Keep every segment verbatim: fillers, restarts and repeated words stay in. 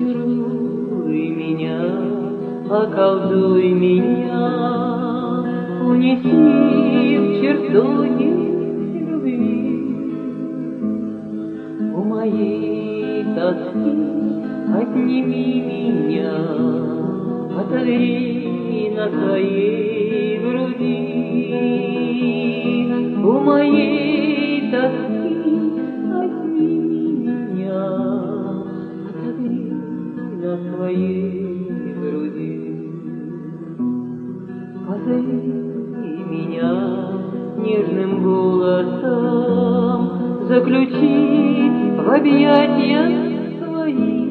Зачаруй меня, околдуй меня, унеси в чертоги любви. У моей тоски отними меня, отогрей на своей груди. У моей тоски отними меня, отогрей на своей груди. Позови меня нежным голосом, заключи в объятия свои.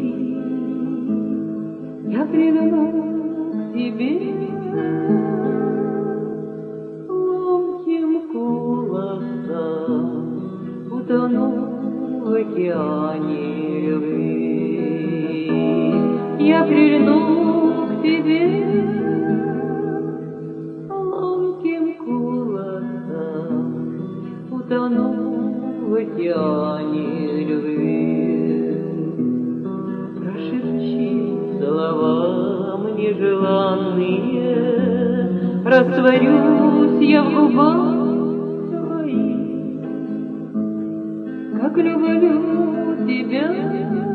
Я приду к тебе ломким голосом, утону в океане любви. Я прильну к тебе ломким голосом, утону в океане любви. Прошепчи слова мне желанные, растворюсь я в губах твоих. Как люблю тебя,